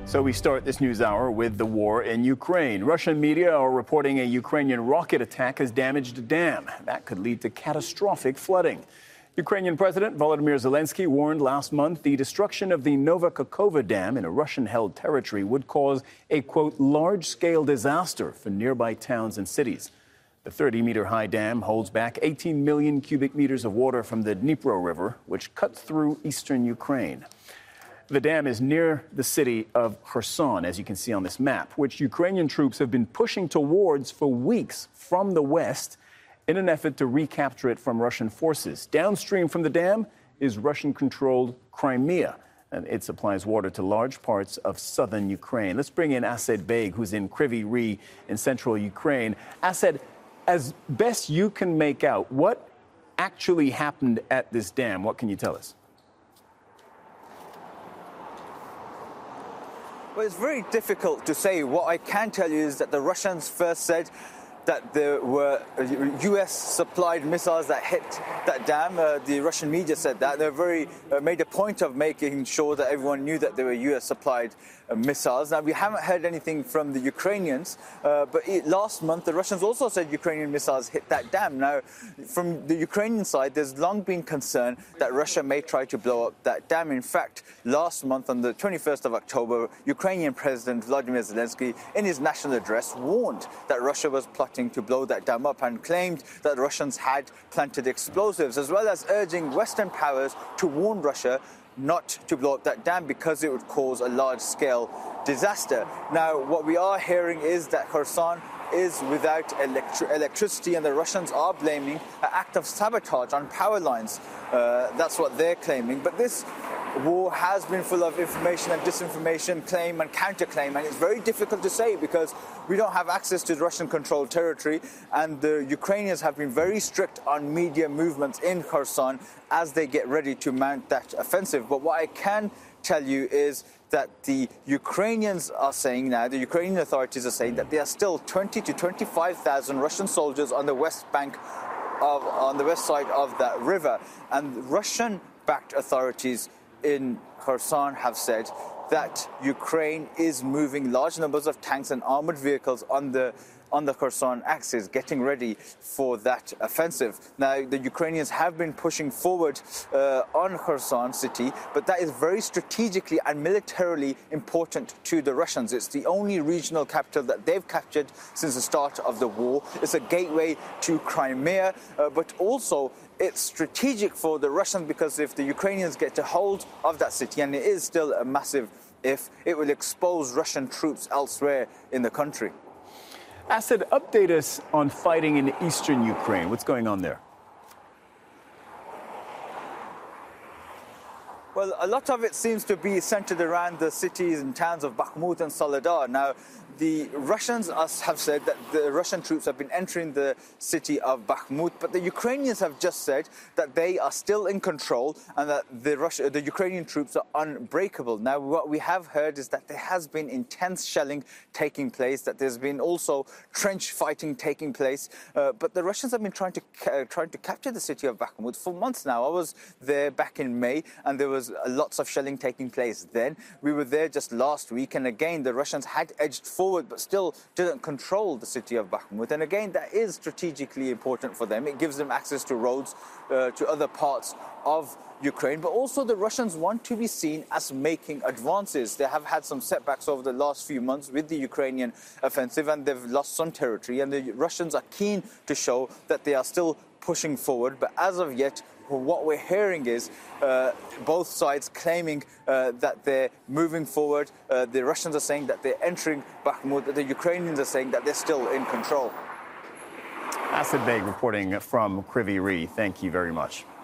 So we start this news hour with the war in Ukraine. Russian media are reporting a Ukrainian rocket attack has damaged a dam. That could lead to catastrophic flooding. Ukrainian President Volodymyr Zelensky warned last month the destruction of the Nova Kakhovka Dam in a Russian-held territory would cause a, quote, large-scale disaster for nearby towns and cities. The 30-meter-high dam holds back 18 million cubic meters of water from the Dnipro River, which cuts through eastern Ukraine. The dam is near the city of Kherson, as you can see on this map, which Ukrainian troops have been pushing towards for weeks from the west in an effort to recapture it from Russian forces. Downstream from the dam is Russian-controlled Crimea, and it supplies water to large parts of southern Ukraine. Let's bring in Asad Beg, who's in Kryvyi Rih in central Ukraine. Asad, as best you can make out, what actually happened at this dam? What can you tell us? Well, it's very difficult to say. What I can tell you is that the Russians first said that there were U.S.-supplied missiles that hit that dam. The Russian media said that. They made a point of making sure that everyone knew that they were U.S.-supplied missiles. Now, we haven't heard anything from the Ukrainians, but last month the Russians also said Ukrainian missiles hit that dam. Now, from the Ukrainian side, there's long been concern that Russia may try to blow up that dam. In fact, last month, on the 21st of October, Ukrainian President Volodymyr Zelensky, in his national address, warned that Russia was plotting to blow that dam up and claimed that the Russians had planted explosives, as well as urging Western powers to warn Russia not to blow up that dam because it would cause a large-scale disaster. Now, what we are hearing is that Kherson is without electricity, and the Russians are blaming an act of sabotage on power lines. That's what they're claiming. But this war has been full of information and disinformation, claim and counterclaim, and it's very difficult to say because we don't have access to Russian-controlled territory, and the Ukrainians have been very strict on media movements in Kherson as they get ready to mount that offensive. But what I can tell you is that the Ukrainians are saying now, the Ukrainian authorities are saying that there are still 20 to 25,000 Russian soldiers on the west bank on the west side of that river, and Russian-backed authorities in Kherson have said that Ukraine is moving large numbers of tanks and armored vehicles on the Kherson axis, getting ready for that offensive. Now, the Ukrainians have been pushing forward on Kherson city, but that is very strategically and militarily important to the Russians. It's the only regional capital that they've captured since the start of the war. It's a gateway to Crimea, but also it's strategic for the Russians because if the Ukrainians get a hold of that city, and it is still a massive if, it will expose Russian troops elsewhere in the country. Asad, update us on fighting in eastern Ukraine. What's going on there? Well, a lot of it seems to be centered around the cities and towns of Bakhmut and Soledar. Now, the Russians have said that the Russian troops have been entering the city of Bakhmut, but the Ukrainians have just said that they are still in control and that the Ukrainian troops are unbreakable. Now, what we have heard is that there has been intense shelling taking place, that there's been also trench fighting taking place, but the Russians have been trying to capture the city of Bakhmut for months now. I was there back in May, and there was lots of shelling taking place then. We were there just last week, and again, the Russians had edged forward but still didn't control the city of Bakhmut. And again, that is strategically important for them. It gives them access to roads to other parts of Ukraine. But also the Russians want to be seen as making advances. They have had some setbacks over the last few months with the Ukrainian offensive, and they've lost some territory. And the Russians are keen to show that they are still pushing forward. But as of yet, what we're hearing is both sides claiming that they're moving forward. The Russians are saying that they're entering Bakhmut. The Ukrainians are saying that they're still in control. Asad Beg reporting from Kryvyi Rih. Thank you very much.